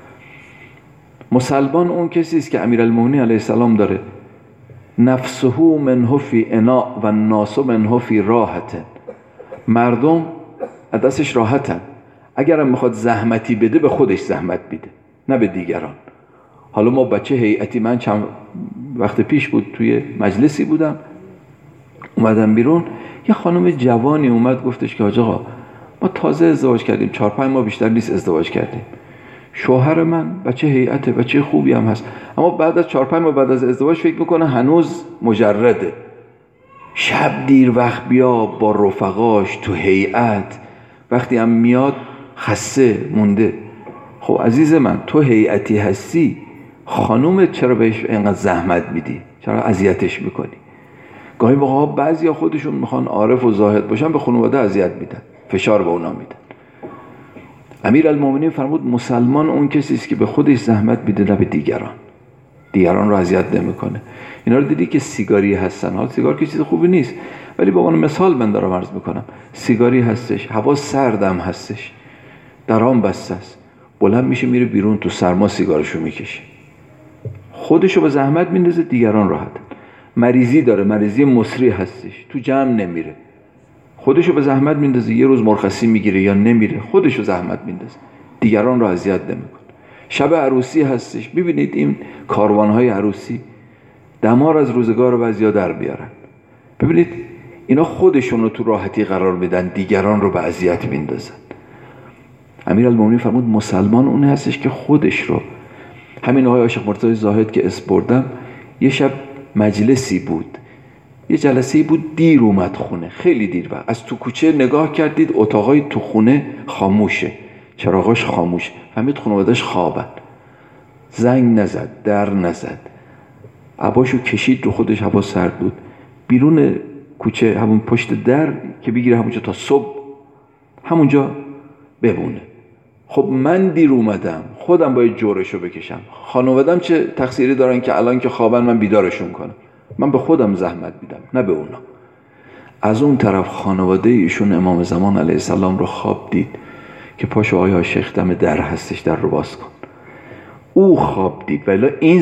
مسلمان اون کسی است که امیرالمومنین علیه السلام داره، نفسه منه فی اناء و الناس منه فی راحت. مردم از دستش راحتن، اگرم میخواد زحمتی بده به خودش زحمت بیده، نه به دیگران. حالا ما بچه هیئتی، من چند وقت پیش بود توی مجلسی بودم، اومدم بیرون، یه خانم جوانی اومد گفتش که حاج آقا ما تازه ازدواج کردیم، 4-5 ماه بیشتر نیست ازدواج کردیم، شوهر من بچه هیئته، بچه خوبی هم هست، اما بعد از 4-5 ماه بعد از ازدواج فکر میکنه هنوز مجرده، شب دیر وقت بیا با رفقاش تو هیئت، وقتی هم میاد خسته مونده. خب عزیز من، تو هیئتی هستی، خانومت چرا بهش اینقدر زحمت میدی؟ چرا اذیتش میکنی؟ گاهی موقع بعضیا خودشون میخوان عارف و زاهد باشن، به خانواده اذیت میدن، فشار به اونا میدن. امیرالمومنین فرمود مسلمان اون کسی است که به خودش زحمت میده نه به دیگران رو اذیت نمیکنه. اینا رو دیدی که سیگاری هستن، حالا سیگار که چیز خوبی نیست، ولی به عنوان مثال من دارم عرض میکنم، سیگاری هستش، هوا سردم هستش، درام بسته است، بلند میشه میره بیرون تو سرما سیگارشو میکشه، خودشو به زحمت میندازه، دیگران راحت. مریضی داره، مریضی مصری هستش، تو جمع نمیره، خودشو به زحمت میندازه، یه روز مرخصی میگیره یا نمیره، خودشو زحمت میندازه، دیگران رو اذیت نمیکنه. شب عروسی هستش، ببینید این کاروانهای عروسی دمار از روزگار بعضیا در بیارن، ببینید اینا خودشون رو تو راحتی قرار میدن، دیگران رو به اذیت میندازن. امیرالمومنین فرمود مسلمان اون هستش که خودش رو، همین آقای عاشق مرتضی زاهد که اسپردم، یه شب مجلسی بود، یه جلسه‌ای بود، دیر اومد خونه، خیلی دیر بود، از تو کوچه نگاه کردید اتاقای تو خونه خاموشه، چراغاش خاموش، فهمید خانواده‌اش خوابن، زنگ نزد، در نزد، عباشو کشید رو خودش، هوا سرد بود، بیرون کوچه همون پشت در که بگیره همونجا تا صبح همونجا بمونه. خب من دیر اومدم، خودم باید جورشو بکشم، خانوادم چه تقصیری دارن که الان که خوابن من بیدارشون کنم؟ من به خودم زحمت میدم نه به اونا. از اون طرف خانواده ایشون امام زمان علیه السلام رو خواب دید که پاشو آیا شیخ دم در هستش، در رو باز کن. او خواب دید ولی این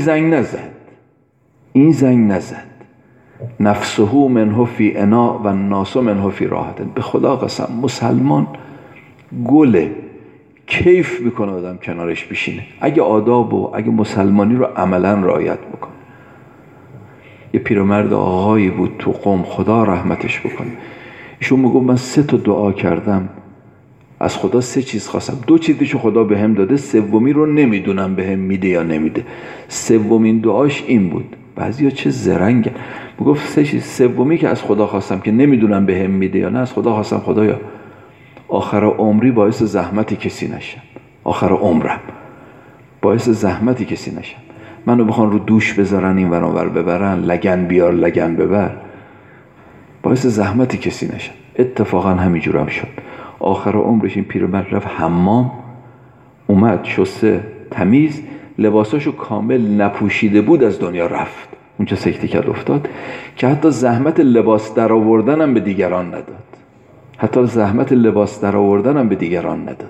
زنگ نزد. نفسه منه فی انا و الناس منه فی راحت. به خدا قسم مسلمان گله، کیف میکنه آدم کنارش بشینه اگه آداب و اگه مسلمانی رو عملا رعایت بکنه. یه پیرمرد آقایی بود تو قم، خدا رحمتش بکنه، ایشون میگه من 3 تا دعا کردم، از خدا 3 چیز خواستم، 2 چیزشو خدا بهم داده، 3می رو نمیدونم بهم میده یا نمیده. 3مین دعاش این بود، بعضیا چه زرنگن، میگفت 3 چیز، 3می که از خدا خواستم که نمیدونم بهم میده یا نه، از خدا خواستم خدایا آخر عمری باعث زحمتی کسی نشم، آخر عمرم باعث زحمتی کسی نشم، منو بخوان رو دوش بذارن این ور اون ور ببرن، لگن بیار لگن ببر، باعث زحمتی کسی نشم. اتفاقا همینجورم شد. آخر عمرش این پیرمرد رفت حمام، اومد شسته تمیز، لباساشو کامل نپوشیده بود از دنیا رفت، اونجا سکته کرد افتاد که حتی زحمت لباس در آوردنم به دیگران نداد.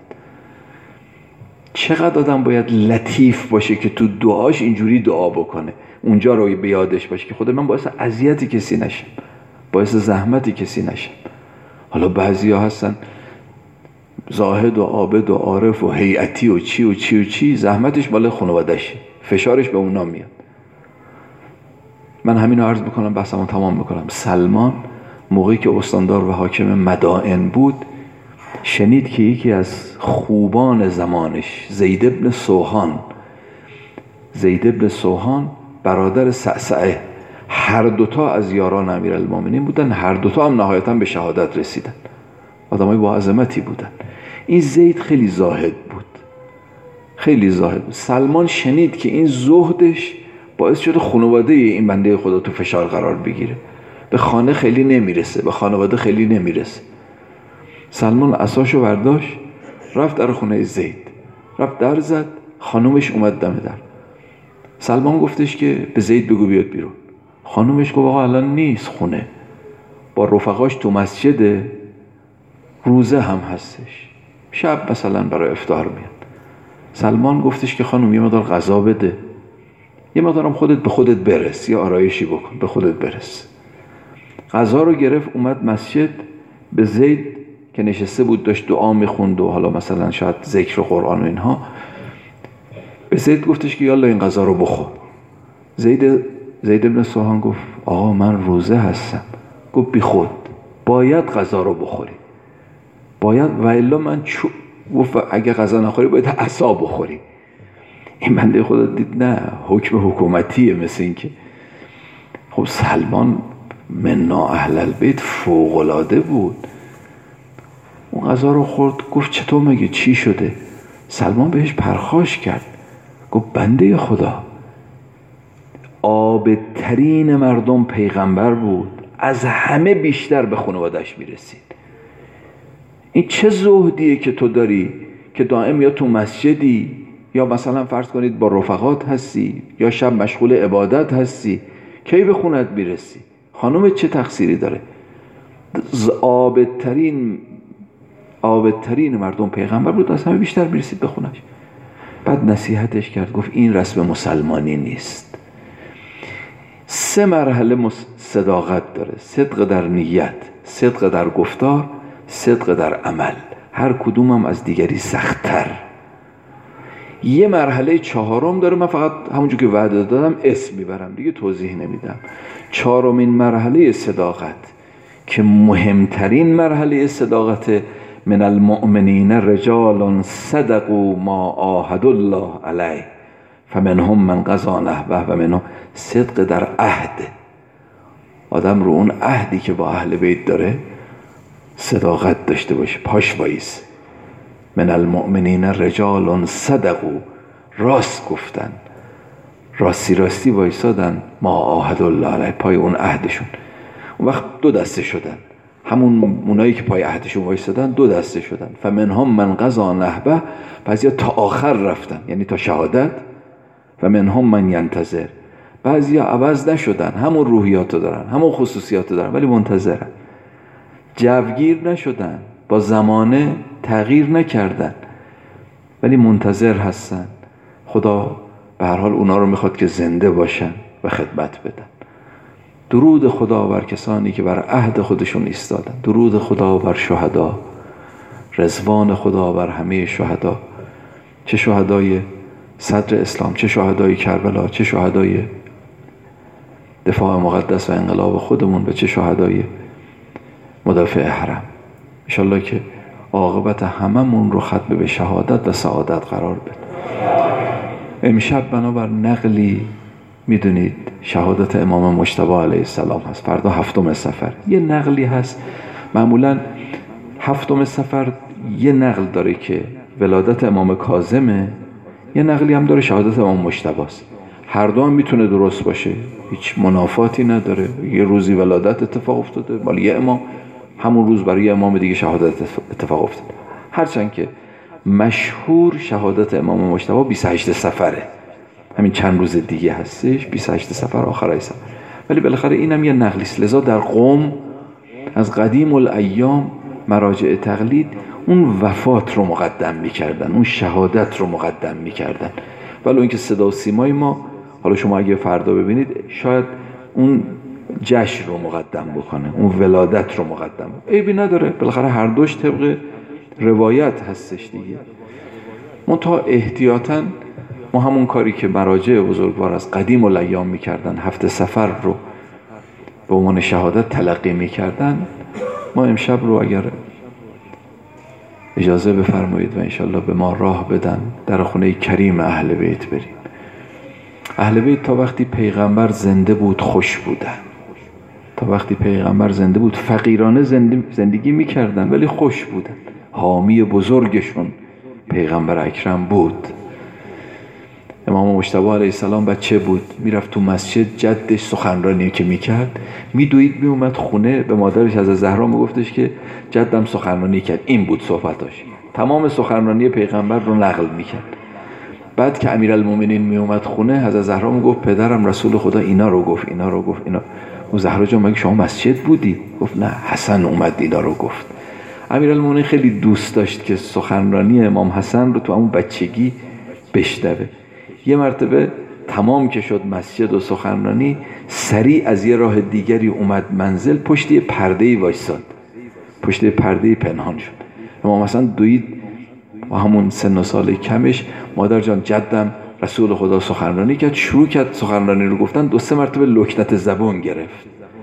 چقدر آدم باید لطیف باشه که تو دعاش اینجوری دعا بکنه، اونجا رو به یادش باشه که خدا من باعث اذیتی کسی نشم، باعث زحمتی کسی نشم. حالا بعضیا هستن زاهد و عابد و عارف و هیئتی و چی زحمتش مال خانواده‌شه، فشارش به اونا میاد. من همین رو عرض میکنم، بحثمو تمام میکنم. سلمان موقعی که استاندار و حاکم مدائن بود، شنید که یکی از خوبان زمانش زید ابن سوحان برادر سعسعه، هر دوتا از یاران امیرالمومنین بودن، هر دوتا هم نهایتا به شهادت رسیدن، آدمای با عظمتی بودن. این زید خیلی زاهد بود. سلمان شنید که این زهدش باعث شده خانواده این بنده خدا تو فشار قرار بگیره، به خانه خیلی نمیرسه، به خانواده خیلی نمیرسه. سلمان عصاشو برداشت رفت در خونه زید، رفت در زد، خانومش اومد دم در. سلمان گفتش که به زید بگو بیاد بیرون. خانومش گفت آقا الان نیست خونه، با رفقاش تو مسجده، روزه هم هستش، شب مثلا برای افطار میاد. سلمان گفتش که خانم یه مقدار غذا بده، یه مقدارم خودت به خودت برس، یه آرایشی بکن به خودت برس. غذا رو گرفت اومد مسجد، به زید که نشسته بود داشت دعا میخوند و حالا مثلا شاید ذکر قرآن و اینها، به زید گفتش که یالا این غذا رو بخور. زید ابن سوحان گفت آقا من روزه هستم. گفت بی خود باید غذا رو بخوری، باید، و الا من گفت اگه غذا نخوری باید عصا بخوری. این بنده خدا دید نه، حکم حکومتیه. مثل این که خب سلمان منا اهل البیت فوق‌العاده بود، اون غذا رو خورد. گفت چطور مگه چی شده؟ سلمان بهش پرخاش کرد، گفت بنده خدا عابدترین مردم پیغمبر بود، از همه بیشتر به خانواده‌اش میرسید. این چه زهدیه که تو داری که دائم یا تو مسجدی یا مثلا فرض کنید با رفقات هستی یا شب مشغول عبادت هستی، کی به خونت میرسی؟ خانومت چه تقصیری داره؟ عابدترین مردم پیغمبر بود، از همه بیشتر میرسید به خونش. بعد نصیحتش کرد، گفت این رسم مسلمانی نیست. 3 مرحله صداقت داره: صدق در نیت، صدق در گفتار، صدق در عمل. هر کدوم هم از دیگری سخت‌تر. یه مرحله 4م داره، من فقط همونجور که وعده دادم اسم میبرم دیگه، توضیح نمیدم. 4مین مرحله صداقت که مهمترین مرحله صداقت: من المؤمنین رجال صدقوا ما عاهدوا الله علیه فمنهم من قضی نحبه و منهم. صدق در عهد، آدم رو اون عهدی که با اهل بیت داره صداقت داشته باشه، پاش وایس. من المؤمنین رجال صدقوا، راست گفتن، راستی وایسادن، ما عاهد الله علیه، پای اون عهدشون. اون وقت 2 دسته شدن، همون اونایی که پای عهدشون وایسادن 2 دسته شدن. فمنهم من قضی نحبه، بعضیا تا آخر رفتن یعنی تا شهادت. و منهم من ینتظر، بعضیا عوض نشدن، همون روحیاتو دارن، همون خصوصیاتو دارن ولی منتظرن. جوگیر نشدن، با زمانه تغییر نکردن ولی منتظر هستن. خدا به هر حال اونا رو میخواد که زنده باشن و خدمت بدن. درود خدا بر کسانی که بر عهد خودشون ایستادن، درود خدا بر شهدا، رضوان خدا بر همه شهدا، چه شهدای صدر اسلام، چه شهدای کربلا، چه شهدای دفاع مقدس و انقلاب خودمون و چه شهدای مدافع حرم. انشالله که عاقبت هممون رو ختم به شهادت و سعادت قرار بده. امشب بنابر نقلی میدونید شهادت امام مجتبی علیه السلام هست، فردا 7 صفر. یه نقلی هست، معمولا 7 صفر یه نقل داره که ولادت امام کاظمه، یه نقلی هم داره شهادت امام مجتبی است. هر دو هم میتونه درست باشه، هیچ منافاتی نداره. یه روزی ولادت اتفاق افتاده مال یه امام، همون روز برای امام دیگه شهادت اتفاق افتاده. هرچند که مشهور شهادت امام مجتبی 28 صفره، همین چند روز دیگه هستش، 28 صفر آخرای صفر. ولی بالاخره اینم یه نقلی است. لذا در قم از قدیم الایام مراجع تقلید اون وفات رو مقدم میکردن، اون شهادت رو مقدم میکردن. ولی اینکه صدا و سیمای ما، حالا شما اگه فردا ببینید شاید اون جشن رو مقدم بکنه، اون ولادت رو مقدم بکنه. عیبی نداره، بالاخره هر دوش طبق روایت هستش دیگه. منتها احتیاطاً ما همون کاری که مراجع بزرگوار از قدیم الایام میکردن، 7 صفر رو به عنوان شهادت تلقی میکردن، ما امشب رو اگر اجازه بفرمایید و انشالله به ما راه بدن در خونه کریم اهل بیت بریم. اهل بیت تا وقتی پیغمبر زنده بود خوش بودن، تا وقتی پیغمبر زنده بود فقیرانه زندگی میکردن ولی خوش بودن. حامی بزرگشون پیغمبر اکرم بود. امام مجتبی علیه السلام بچه بود، میرفت تو مسجد، جدش سخنرانی که میکرد میدوید میومد خونه، به مادرش از زهرا میگفتش که جدم سخنرانی کرد. این بود صحبتاش، تمام سخنرانی پیغمبر رو نقل میکرد. بعد که امیرالمومنین میومد خونه، از زهرا میگفت پدرم رسول خدا اینا رو گفت. و زهرا جان مگه شما مسجد بودی؟ گفت نه، حسن اومد اینا رو گفت. امیرالمومنین خیلی دوست داشت که سخنرانی امام حسن رو تو همون بچگی بشنوه. یه مرتبه تمام که شد مسجد و سخنرانی، سریع از یه راه دیگری اومد منزل، پشت یه پرده‌ای وایساد، پشت یه پرده‌ای پنهان شد. امام حسن دوید با همون سن و سال کمش، مادر جان جدم رسول خدا سخنرانی کرد. شروع کرد سخنرانی رو گفتن، 2-3 مرتبه لکنت زبون گرفت.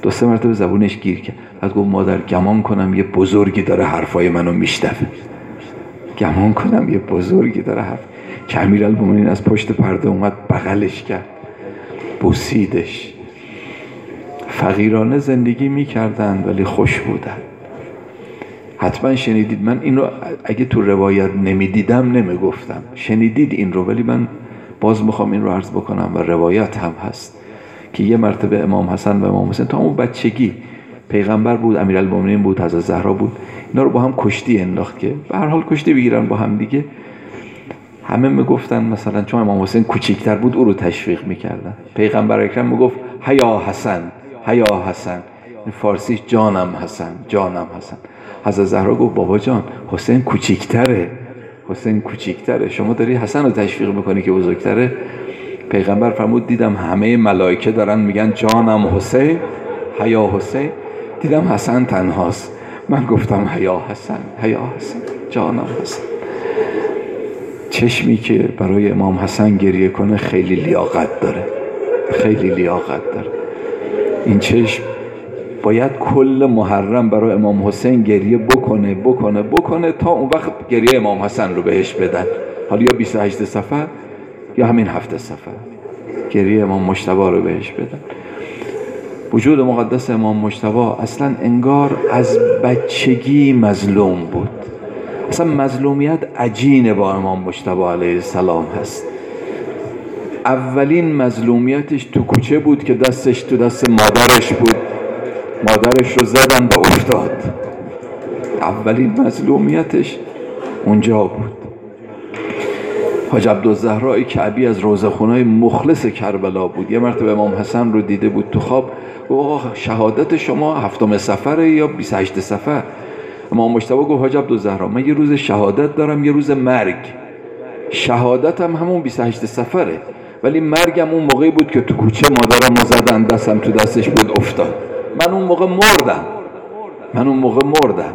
2-3 مرتبه زبونش گیر کرد. بعد گفت مادر گمان کنم یه بزرگی داره حرفای منو میشنوه، گمان کنم یه بزرگی داره حرف. که امیرالمومنین از پشت پرده اومد بغلش کرد، بوسیدش. فقیرانه زندگی میکردن ولی خوش بودن. حتما شنیدید، من این رو اگه تو روایت نمیدیدم نمیگفتم، شنیدید این رو، ولی من باز میخوام این رو عرض بکنم و روایت هم هست که یه مرتبه امام حسن و امام حسین تا اون بچگی، پیغمبر بود، امیرالمومنین بود، حضرت زهرا بود، اینا رو با هم کشتی انداخت که به هر حال کشتی بگیرن با هم دیگه. همه میگفتن مثلا چون امام حسین کوچیک‌تر بود او رو تشویق میکردن. پیغمبر اکرم میگفت هیا حسن، هیا حسن، این فارسیش جانم حسن، جانم حسن. حضرت زهرا گفت بابا جان حسین کوچیک‌تره، حسین کوچیک‌تره، شما داری حسن رو تشویق میکنی که بزرگتره. پیغمبر فرمود دیدم همه ملائکه دارن میگن جانم حسین، هیا حسین، دیدم حسن تنهاست، من گفتم هیا حسن، هیا حسن، جانم حسن. چشمی که برای امام حسن گریه کنه خیلی لیاقت داره، خیلی لیاقت داره. این چشم باید کل محرم برای امام حسین گریه بکنه تا اون وقت گریه امام حسن رو بهش بدن. حالا یا 28 صفر یا همین 7 صفر گریه امام مجتبی رو بهش بدن. وجود مقدس امام مجتبی اصلا انگار از بچگی مظلوم بود. اصلا مظلومیت عجین با امام مجتبی علیه السلام هست. اولین مظلومیتش تو کوچه بود که دستش تو دست مادرش بود، مادرش رو زدن و افتاد. اولین مظلومیتش اونجا بود. حاج عبدالزهراء کعبی از روضه‌خونه‌های مخلص کربلا بود. یه مرتبه امام حسن رو دیده بود تو خواب، گفت شهادت شما 7 صفر یا 28 صفر؟ امام مجتبی گفت حاج عبدالزهراء من یه روز شهادت دارم یه روز مرگ. شهادتم همون 28 صفره ولی مرگم اون موقعی بود که تو کوچه مادرم رو زدن، دستم تو دستش بود افتاد. من اون موقع مردم.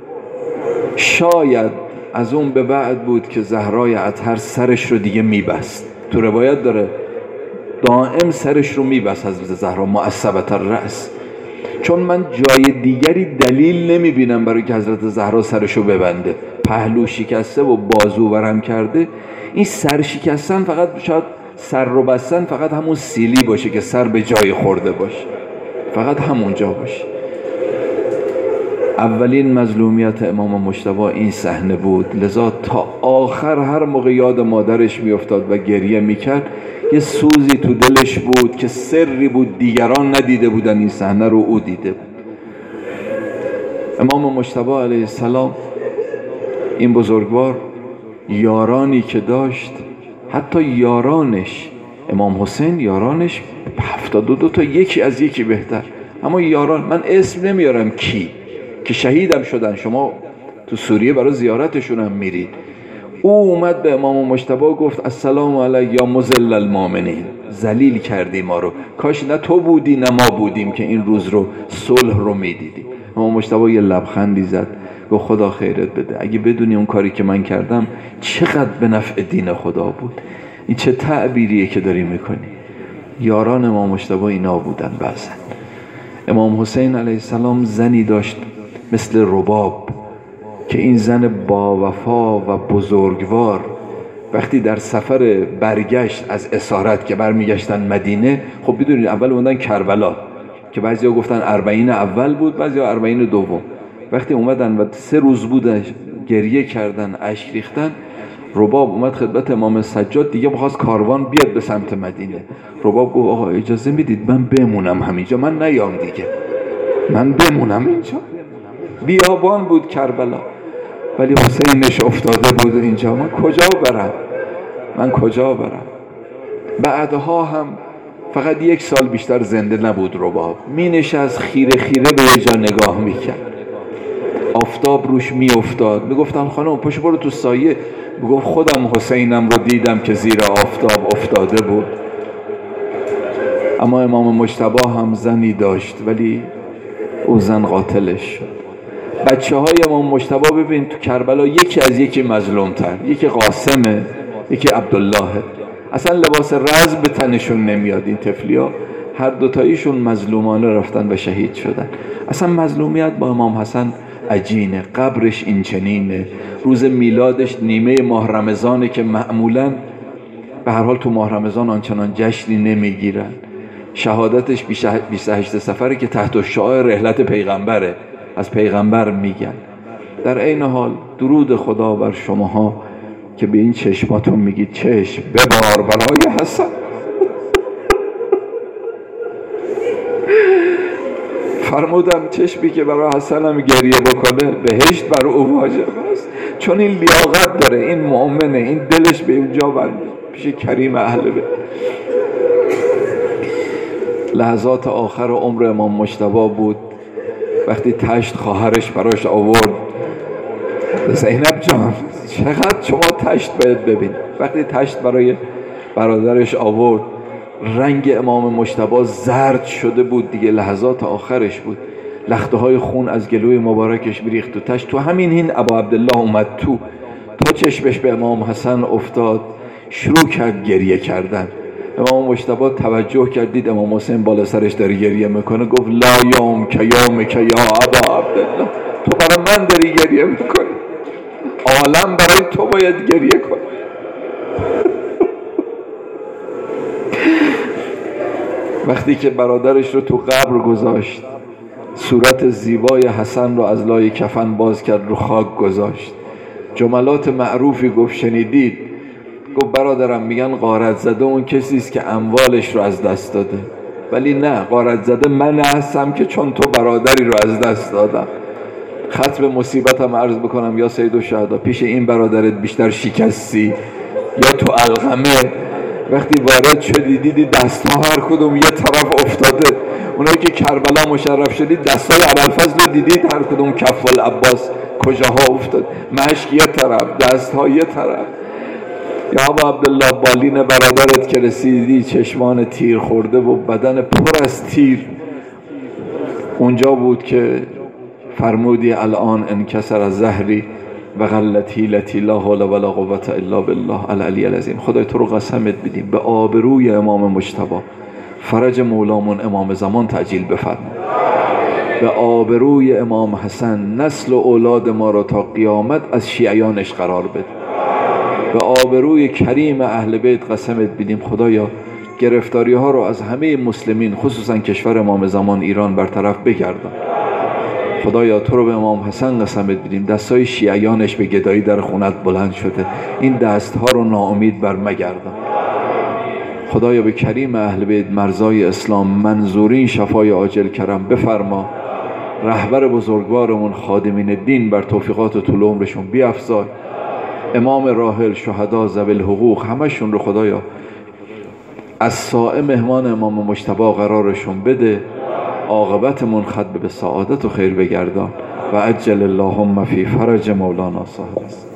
شاید از اون به بعد بود که زهرای اطهر سرش رو دیگه میبست. تو روایت داره دائم سرش رو میبست حضرت زهرا معصبة الرأس. چون من جای دیگری دلیل نمیبینم برای که حضرت زهرا سرش رو ببنده. پهلو شکسته و بازو ورم کرده، این سر شکستن فقط شاید سر رو بستن فقط همون سیلی باشه که سر به جای خورده باشه، فقط همونجا باشه. اولین مظلومیت امام مجتبی این صحنه بود. لذا تا آخر هر موقع یاد مادرش میافتاد و گریه میکرد یه سوزی تو دلش بود که سری بود دیگران ندیده بودن، این صحنه رو او دیده بود. امام مجتبی علیه السلام این بزرگوار یارانی که داشت، حتی یارانش امام حسین یارانش 72 تا یکی از یکی بهتر، اما یاران من اسم نمیارم کی که شهیدم شدن، شما تو سوریه برای زیارتشون هم میرید. او اومد به امام مجتبی گفت السلام علیک یا مذل المؤمنین، ذلیل کردی ما رو، کاش نه تو بودی نه ما بودیم که این روز رو صلح رو میدیدیم. امام مجتبی یه لبخندی زد گفت خدا خیرت بده، اگه بدونی اون کاری که من کردم چقدر به نفع دین خدا بود. این چه تعبیریه که داری میکنی؟ یاران امام مجتبی اینا بودن. بعضا امام حسین علیه السلام زنی داشت مثل رباب که این زن با وفا و بزرگوار وقتی در سفر برگشت از اسارت که برمیگشتن مدینه، خب بدونید اول اومدن کربلا که بعضیا گفتن 40 اول بود، بعضیا 40 دوم. وقتی اومدن و 3 روز بود گریه کردن، اشک ریختن، رباب اومد خدمت امام سجاد، دیگه بخواست کاروان بیاد به سمت مدینه. رباب گفت آقا اجازه میدید من بمونم همینجا، من نیام دیگه، من بمونم اینجا. بیابان بود کربلا ولی حسینش افتاده بود اینجا، من کجا برم؟ بعدها هم فقط 1 سال بیشتر زنده نبود رباب، می نشست خیره خیره به یه جا نگاه میکرد، آفتاب روش می افتاد، می گفتن خانم پاشو برو تو سایه، می گفت خودم حسینم رو دیدم که زیر آفتاب افتاده بود. اما امام مجتبی هم زنی داشت ولی او زن قاتلش شد. بچه های امام مجتبی ببین تو کربلا یکی از یکی مظلوم تر، یکی قاسمه، یکی عبدالله. اصلا لباس رزم به تنشون نمیاد، این طفلی ها هر دوتاییشون مظلومانه رفتن و شهید شدن. اصلا مظلومیت با امام حسن عجینه، قبرش این چنینه، روز میلادش نیمه ماه رمضانه که معمولا به هر حال تو ماه رمضان آنچنان جشنی نمیگیرن. شهادتش 28 سفره که تحت شعار رحلت پیغمبره، از پیغمبر میگن. در عین حال درود خدا بر شماها که به این چشماتون میگید چشم ببار برای حسن. فرمودم چشمی که برای حسن هم گریه بکنه بهشت بر او واجب است، چون این لیاقت داره، این مؤمنه، این دلش به اونجا بنده پیش کریم اهل بیت. لحظات آخر عمر امام مجتبی بود وقتی تشت خواهرش براش آورد. زینب جان چقدر شما تشت باید ببین. وقتی تشت برای برادرش آورد رنگ امام مجتبی زرد شده بود دیگه، لحظات آخرش بود، لخته های خون از گلوی مبارکش میریخت تو تشت. تو همین این ابا عبدالله اومد تو، تا چشمش به امام حسن افتاد شروع کرد گریه کردن. امام مجتبی توجه کردید امام حسین بالا سرش داره گریه میکنه، گفت لا یوم که یا ابا عبدالله، تو برای من داری گریه میکنی، عالم برای تو باید گریه کنه. وقتی که برادرش رو تو قبر گذاشت، صورت زیبای حسن رو از لای کفن باز کرد، رو خاک گذاشت، جملات معروفی گفت شنیدید؟ گفت برادرم میگن غارت زده اون کسی است که اموالش رو از دست داده، ولی نه، غارت زده من هستم که چون تو برادری رو از دست دادم. ختم مصیبتم عرض بکنم یا سید الشهدا، پیش این برادرت بیشتر شکستی یا تو علقمه؟ وقتی وارد شدی دیدی دستها هر کدوم یه طرف افتاده. اونایی که کربلا مشرف شدید دستای ابوالفضل رو دیدید هر کدوم کف العباس کجاها افتاد، مشک یه طرف، دستها یه طرف. یا ابا عبدالله بالین برادرت که رسیدی چشمان تیر خورده و بدن پر از تیر، اونجا بود که فرمودی الان انکسر از زهری و غلت حیلتی لا حول ولا قوة الا بالله العلی العظیم. خدای تو رو قسمت بدیم به آبروی امام مجتبی فرج مولامون امام زمان تعجیل بفرما، به آبروی امام حسن نسل و اولاد ما را تا قیامت از شیعیانش قرار بده، به آبروی کریم اهل بیت قسمت بدیم خدایا گرفتاری ها رو از همه مسلمین خصوصا کشور امام زمان ایران برطرف بگردان. خدایا تو رو به امام حسن قسمت بدیم دستای شیعیانش به گدایی در خونت بلند شده، این دستها رو ناامید بر مگردان. خدایا به کریم اهل بیت مرزای اسلام منظورین شفای عاجل کرم بفرما، رهبر بزرگوارمون خادمین دین بر توفیقات طول عمرشون بیفزای، امام راحل، شهدا، ذوی الحقوق همشون رو خدایا از سائه مهمان امام مجتبی قرارشون بده، عاقبت منخد به سعادت و خیر بگردان و عجل اللهم فی فرج مولانا صاحب است.